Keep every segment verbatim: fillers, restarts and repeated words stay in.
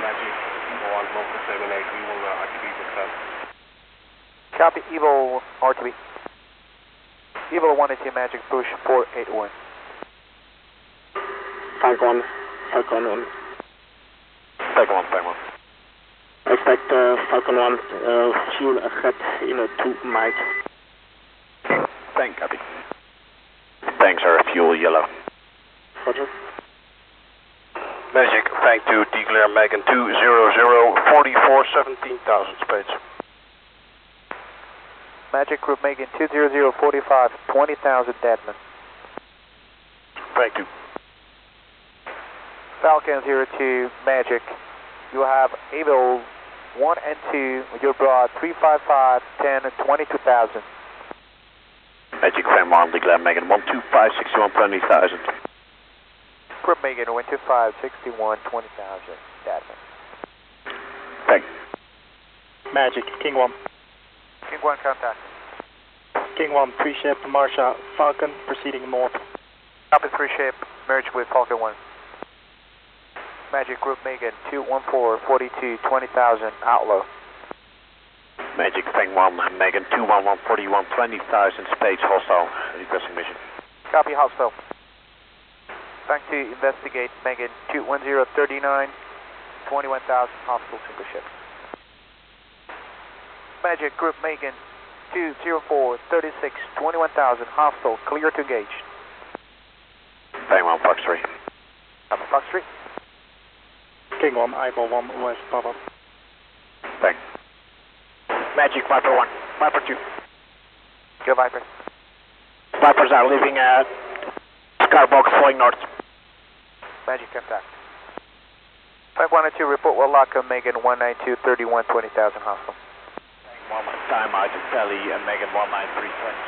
Magic, Evo one, Local seven eight, we will uh, activate the test. Copy, Evo R T B. Evo one eighty Magic, push four eight one. Falcon, Falcon one. Falcon one, Falcon one. Expect uh, Falcon one, uh, fuel ahead in a two mic. Thank, copy. Thanks, sir, fuel yellow. Roger. Magic, thank to declare Megan two zero zero, forty-four, seventeen thousand speeds. Magic Group Megan two zero zero, forty-five, twenty thousand Deadman. Thank you. Falcon zero two, Magic. You have Evo one and two with your broad three five five, ten, twenty-two thousand. Magic Fan one, declare Megan one two five, sixty-one, twenty thousand. Group Megan one two five, sixty-one, twenty thousand Deadman. Thank. Magic, King one. King one contact. King one, three ship, Marsha, Falcon, proceeding north. Copy three ship, merge with Falcon one. Magic Group Megan two one four, forty-two, twenty thousand, outlaw. Magic Fang one, Megan two one one, forty-one, twenty thousand, space hostile, requesting mission. Copy hostile. Thank to investigate Megan two one zero, thirty-nine, twenty-one thousand, hostile single ship. Magic Group Megan two zero four, thirty-six, twenty-one thousand, hostile, clear to engage. Fang one, Fox three. Copy Fox three. King one, eyeball one, west, Papa. Fang. Magic, Viper one, Viper two. Go Viper. Vipers are leaving uh, Skybox flying north. Magic contact. five one two, report well lock on Megan one nine two, thirty-one, twenty thousand, hostile. One time out to Telly and Megan one nine three twenty.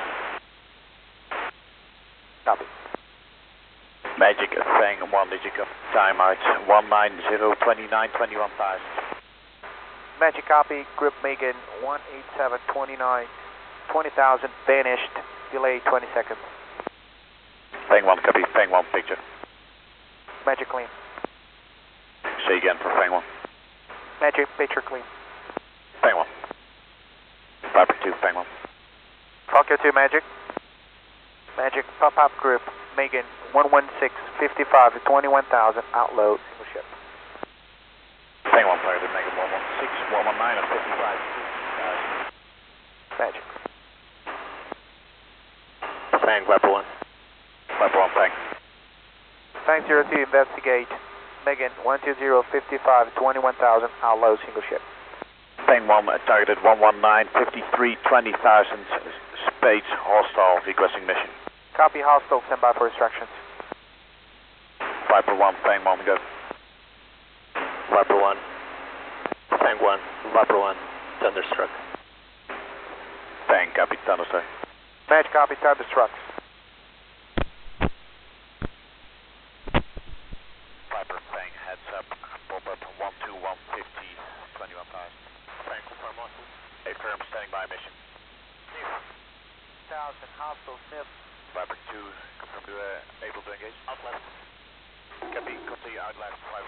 Copy. Magic Fang one digit time out one nine zero, twenty-nine, twenty-one thousand. Magic copy, Group Megan one eight seven, twenty-nine, twenty thousand, vanished, delay twenty seconds. Fang one copy, Fang one picture. Magic clean. Say again for Fang one. Magic picture clean. Fang one. Viper two, Fang one. Falcon two Magic. Magic pop-up group, Megan one one six, fifty-five, twenty-one thousand, outload, single ship. Fang one target, Megan one one six, one one nine, fifty-five, thousand. Magic. Fang, Viper one. Viper one, Fang. Fang zero two, investigate. Megan one two zero, fifty-five, twenty-one thousand, outload, single ship. Fang one targeted one one nine, fifty-three, twenty thousand, space hostile, requesting mission. Copy hostile, stand by for instructions. Viper one, Fang one, go. Viper one, Fang one, Viper one, Thunderstruck. Fang, copy, Thunderstruck. Magic copy, Thunderstruck. Viper, Fang, heads up, pop up one two one, fifty, twenty-one thousand. Fang, confirm one. A firm, standing by mission. Thousand, hostile, Smith. Viper two, confirm to uh, able to engage. Out left. Copy, continue out left.